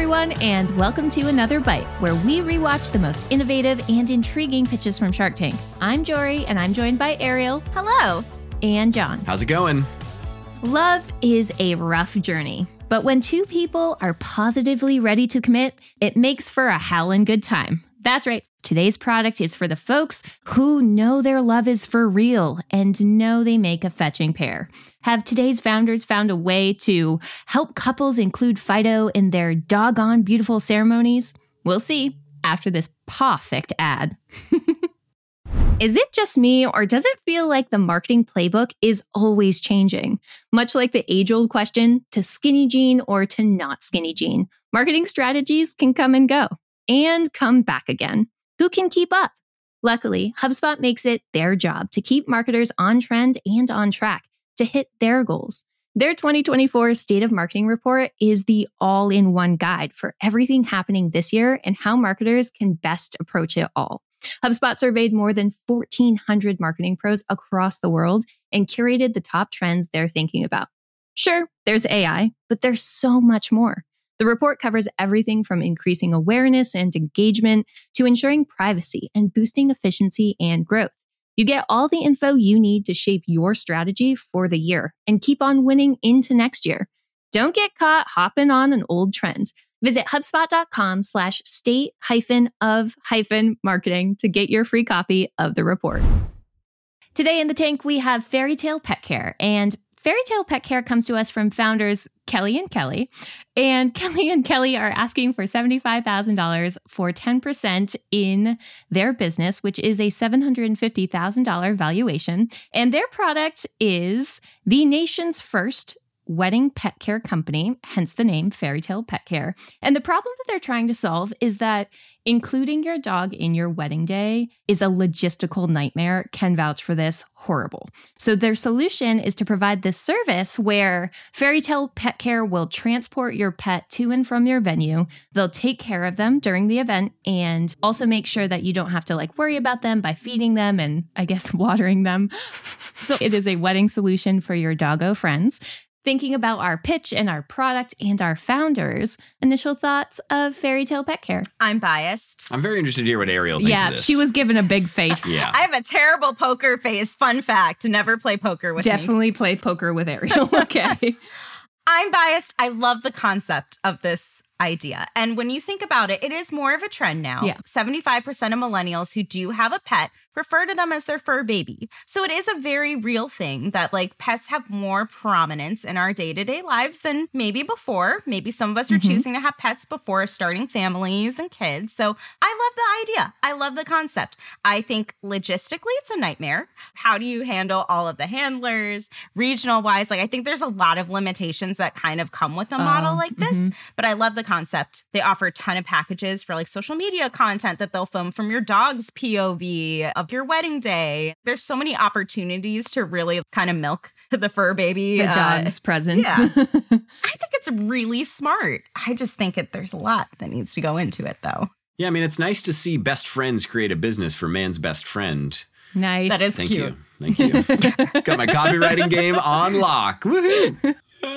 everyone, and welcome to Another Bite, where we rewatch the most innovative and intriguing pitches from Shark Tank. I'm Jory, and I'm joined by Ariel. Hello. And John. How's it going? Love is a rough journey, but when two people are positively ready to commit, it makes for a howlin' good time. That's right. Today's product is for the folks who know their love is for real and know they make a fetching pair. Have today's founders found a way to help couples include Fido in their doggone beautiful ceremonies? We'll see after this perfect ad. Is it just me, or does it feel like the marketing playbook is always changing? Much like the age-old question, to skinny jean or to not skinny jean, marketing strategies can come and go and come back again. Who can keep up? Luckily, HubSpot makes it their job to keep marketers on trend and on track to hit their goals. Their 2024 State of Marketing Report is the all-in-one guide for everything happening this year and how marketers can best approach it all. HubSpot surveyed more than 1,400 marketing pros across the world and curated the top trends they're thinking about. Sure, there's AI, but there's so much more. The report covers everything from increasing awareness and engagement to ensuring privacy and boosting efficiency and growth. You get all the info you need to shape your strategy for the year and keep on winning into next year. Don't get caught hopping on an old trend. Visit HubSpot.com/state-of-marketing to get your free copy of the report. Today in the tank, we have Fairy Tale Pet Care, and Fairy Tale Pet Care comes to us from founders Kelly and Kelly. And Kelly and Kelly are asking for $75,000 for 10% in their business, which is a $750,000 valuation. And their product is the nation's first wedding pet care company, hence the name Fairy Tale Pet Care. And the problem that they're trying to solve is that including your dog in your wedding day is a logistical nightmare. Can vouch for this. Horrible. So their solution is to provide this service where Fairy Tale Pet Care will transport your pet to and from your venue. They'll take care of them during the event and also make sure that you don't have to worry about them by feeding them and I guess watering them. So it is a wedding solution for your doggo friends. Thinking about our pitch and our product and our founders, initial thoughts of Fairy Tale Pet Care. I'm biased. I'm very interested to hear what Ariel thinks of this. She was given a big face. Yeah. I have a terrible poker face. Fun fact, never play poker with me. Definitely play poker with Ariel. Okay. I'm biased. I love the concept of this idea. And when you think about it, it is more of a trend now. Yeah. 75% of millennials who do have a pet refer to them as their fur baby. So it is a very real thing that pets have more prominence in our day-to-day lives than maybe before. Maybe some of us are choosing to have pets before starting families and kids. So I love the idea. I love the concept. I think logistically it's a nightmare. How do you handle all of the handlers, regional wise? I think there's a lot of limitations that kind of come with a model like this, but I love the concept. They offer a ton of packages for social media content that they'll film from your dog's POV of your wedding day. There's so many opportunities to really kind of milk the fur baby. The dog's presence. Yeah. I think it's really smart. I just think there's a lot that needs to go into it, though. Yeah, I mean, it's nice to see best friends create a business for man's best friend. Nice. That is Thank cute. you. Thank you. Got my copywriting game on lock. Woohoo!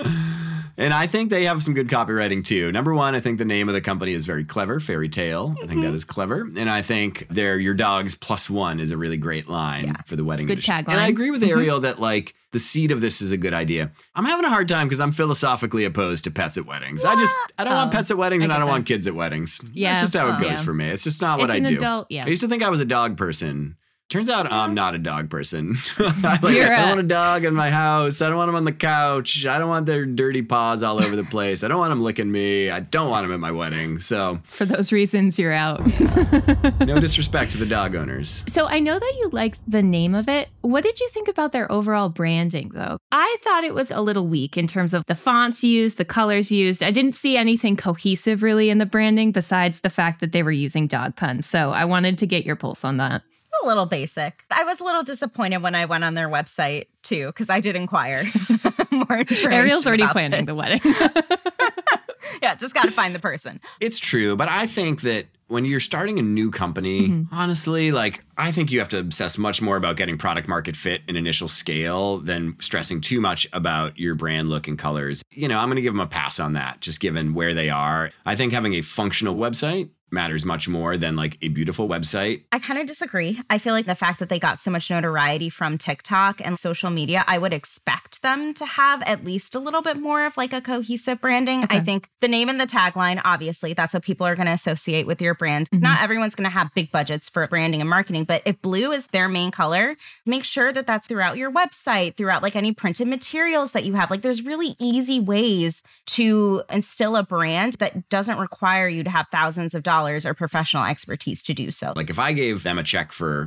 And I think they have some good copywriting too. Number one, I think the name of the company is very clever, Fairy Tale. I think that is clever. And I think your dog's +1 is a really great line for the wedding. Good tagline. And I agree with Ariel that the seed of this is a good idea. I'm having a hard time because I'm philosophically opposed to pets at weddings. What? I don't want pets at weddings and I don't that. want kids at weddings. Yeah. That's just how it goes Yeah. for me. It's just not what It's I an do. adult, yeah. I used to think I was a dog person. Turns out I'm not a dog person. I You're don't want a dog in my house. I don't want them on the couch. I don't want their dirty paws all over the place. I don't want them licking me. I don't want them at my wedding. So For those reasons, you're out. no disrespect to the dog owners. So I know that you liked the name of it. What did you think about their overall branding, though? I thought it was a little weak in terms of the fonts used, the colors used. I didn't see anything cohesive really in the branding besides the fact that they were using dog puns. So I wanted to get your pulse on that. A little basic. I was a little disappointed when I went on their website, too, because I did inquire more information. Ariel's already about planning this. the wedding. Yeah, just got to find the person. It's true, but I think that when you're starting a new company, honestly, like I think you have to obsess much more about getting product market fit and initial scale than stressing too much about your brand look and colors. I'm going to give them a pass on that, just given where they are. I think having a functional website matters much more than like a beautiful website. I kind of disagree. I feel like the fact that they got so much notoriety from TikTok and social media, I would expect them to have at least a little bit more of like a cohesive branding. Okay. I think the name and the tagline, obviously, that's what people are going to associate with your brand. Not everyone's going to have big budgets for branding and marketing, but if blue is their main color, make sure that that's throughout your website, throughout like any printed materials that you have. Like there's really easy ways to instill a brand that doesn't require you to have thousands of dollars or professional expertise to do so. Like if I gave them a check for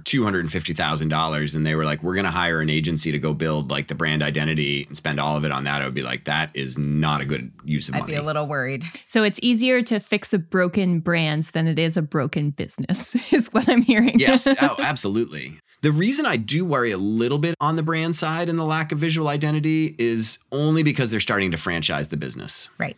$250,000 and they were like, we're going to hire an agency to go build like the brand identity and spend all of it on that, I would be like, that is not a good use of money. I'd be a little worried. So it's easier to fix a broken brand than it is a broken business, is what I'm hearing. Yes, absolutely. The reason I do worry a little bit on the brand side and the lack of visual identity is only because they're starting to franchise the business. Right.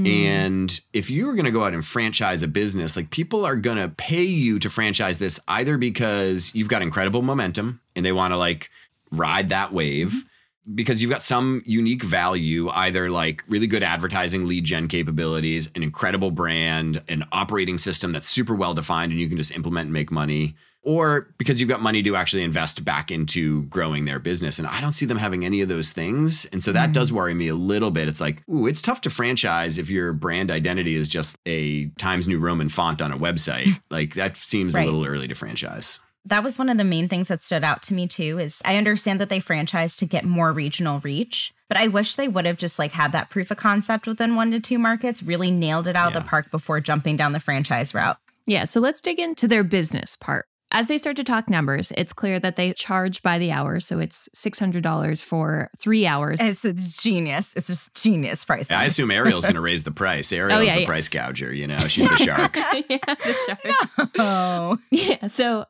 And if you were going to go out and franchise a business, like people are going to pay you to franchise this either because you've got incredible momentum and they want to like ride that wave, because you've got some unique value, either like really good advertising, lead gen capabilities, an incredible brand, an operating system that's super well defined and you can just implement and make money, or because you've got money to actually invest back into growing their business. And I don't see them having any of those things. And so that does worry me a little bit. It's like, ooh, it's tough to franchise if your brand identity is just a Times New Roman font on a website. Like that seems a little early to franchise. That was one of the main things that stood out to me too, is I understand that they franchised to get more regional reach, but I wish they would have just like had that proof of concept within 1 to 2 markets, really nailed it out of the park before jumping down the franchise route. Yeah, so let's dig into their business part. As they start to talk numbers, it's clear that they charge by the hour. So it's $600 for 3 hours. It's genius. It's just genius pricing. Yeah, I assume Ariel's going to raise the price. Ariel's the price gouger, she's the shark. The shark. No. Yeah, so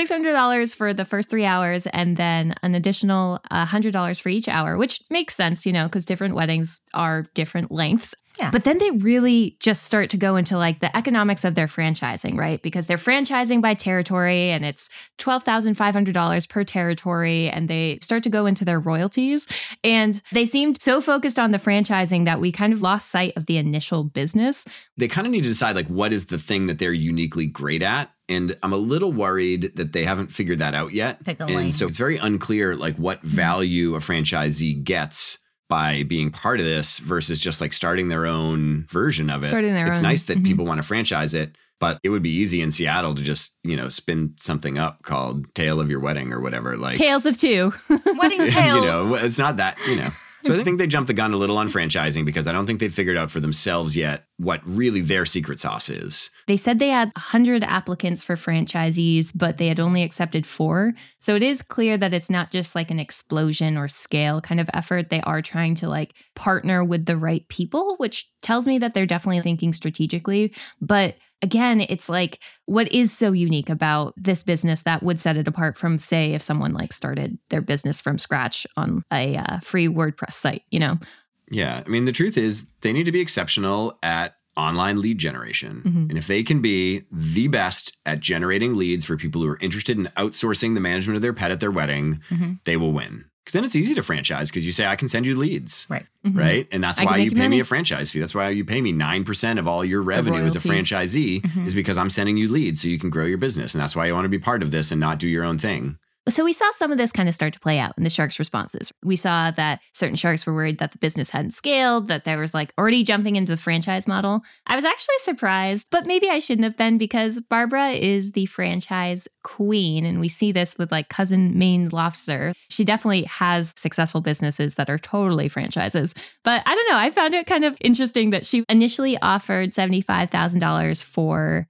$600 for the first 3 hours and then an additional $100 for each hour, which makes sense, because different weddings are different lengths. Yeah. But then they really just start to go into like the economics of their franchising, right? Because they're franchising by territory and it's $12,500 per territory. And they start to go into their royalties. And they seemed so focused on the franchising that we kind of lost sight of the initial business. They kind of need to decide like what is the thing that they're uniquely great at. And I'm a little worried that they haven't figured that out yet. And so it's very unclear like what value a franchisee gets by being part of this versus just like starting their own version of it. It's nice that people want to franchise it, but it would be easy in Seattle to just, spin something up called Tale of Your Wedding or whatever. Like Tales of Two. Wedding Tales. It's not that, So I think they jumped the gun a little on franchising because I don't think they've figured out for themselves yet what really their secret sauce is. They said they had 100 applicants for franchisees, but they had only accepted 4. So it is clear that it's not just like an explosion or scale kind of effort. They are trying to like partner with the right people, which tells me that they're definitely thinking strategically. But again, it's like, what is so unique about this business that would set it apart from, say, if someone like started their business from scratch on a free WordPress site, Yeah. I mean, the truth is they need to be exceptional at online lead generation. And if they can be the best at generating leads for people who are interested in outsourcing the management of their pet at their wedding, they will win. Because then it's easy to franchise because you say, I can send you leads. Right. Right. And that's why you pay me a franchise fee. That's why you pay me 9% of all your revenue as a franchisee is because I'm sending you leads so you can grow your business. And that's why you want to be part of this and not do your own thing. So we saw some of this kind of start to play out in the sharks' responses. We saw that certain sharks were worried that the business hadn't scaled, that there was like already jumping into the franchise model. I was actually surprised, but maybe I shouldn't have been because Barbara is the franchise queen. And we see this with like Cousin Maine Lobster. She definitely has successful businesses that are totally franchises. But I don't know, I found it kind of interesting that she initially offered $75,000 for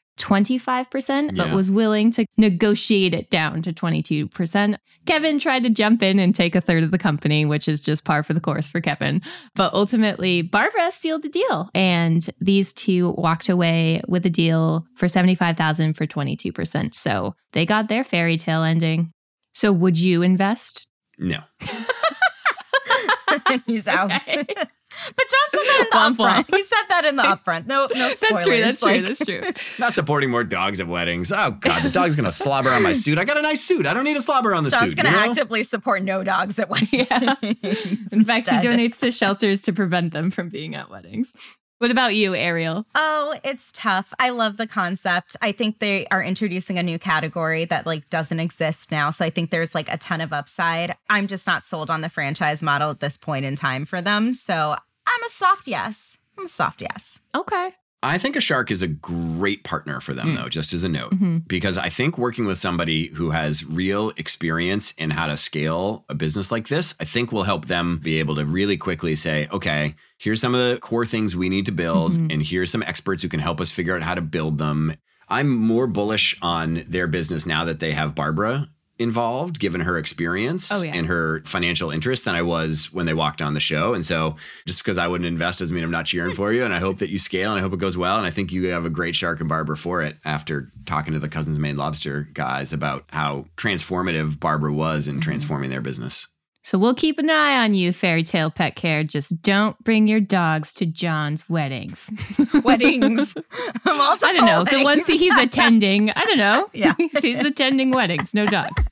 25%, but was willing to negotiate it down to 22%. Kevin tried to jump in and take a third of the company, which is just par for the course for Kevin. But ultimately, Barbara sealed the deal. And these two walked away with a deal for $75,000 for 22%. So they got their fairy tale ending. So would you invest? No. He's out. Okay. But John said that in the upfront. He said that in the upfront. No spoilers. That's true. Not supporting more dogs at weddings. Oh, God, the dog's going to slobber on my suit. I got a nice suit. I don't need to slobber on the John's suit. John's going to actively support no dogs at weddings. Yeah. In fact, he donates to shelters to prevent them from being at weddings. What about you, Ariel? Oh, it's tough. I love the concept. I think they are introducing a new category that doesn't exist now. So I think there's a ton of upside. I'm just not sold on the franchise model at this point in time for them. So I'm a soft yes. Okay. I think a shark is a great partner for them, though, just as a note, because I think working with somebody who has real experience in how to scale a business like this, I think will help them be able to really quickly say, okay, here's some of the core things we need to build, and here's some experts who can help us figure out how to build them. I'm more bullish on their business now that they have Barbara involved, given her experience and her financial interest, than I was when they walked on the show. And so just because I wouldn't invest doesn't mean I'm not cheering for you. And I hope that you scale and I hope it goes well. And I think you have a great Shark and Barbara for it, after talking to the Cousins Maine Lobster guys about how transformative Barbara was in transforming their business. So we'll keep an eye on you, Fairy Tale Pet Care. Just don't bring your dogs to John's weddings. Weddings. I don't know. The ones he's attending. I don't know. Yeah. He's attending weddings. No dogs.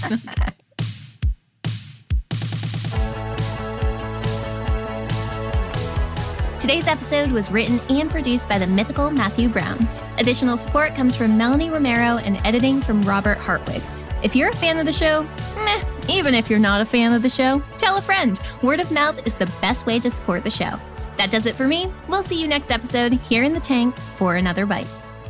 Today's episode was written and produced by the mythical Matthew Brown. Additional support comes from Melanie Romero and editing from Robert Hartwig. If you're a fan of the show, even if you're not a fan of the show, tell a friend. Word of mouth is the best way to support the show. That does it for me. We'll see you next episode here in the tank for another bite.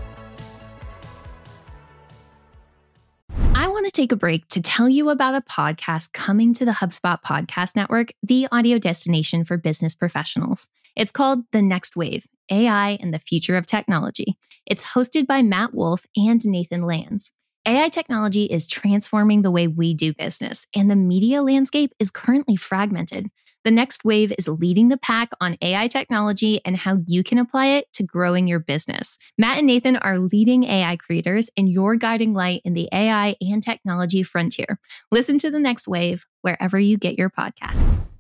I want to take a break to tell you about a podcast coming to the HubSpot Podcast Network, the audio destination for business professionals. It's called The Next Wave, AI and the Future of Technology. It's hosted by Matt Wolf and Nathan Lands. AI technology is transforming the way we do business, and the media landscape is currently fragmented. The Next Wave is leading the pack on AI technology and how you can apply it to growing your business. Matt and Nathan are leading AI creators and your guiding light in the AI and technology frontier. Listen to The Next Wave wherever you get your podcasts.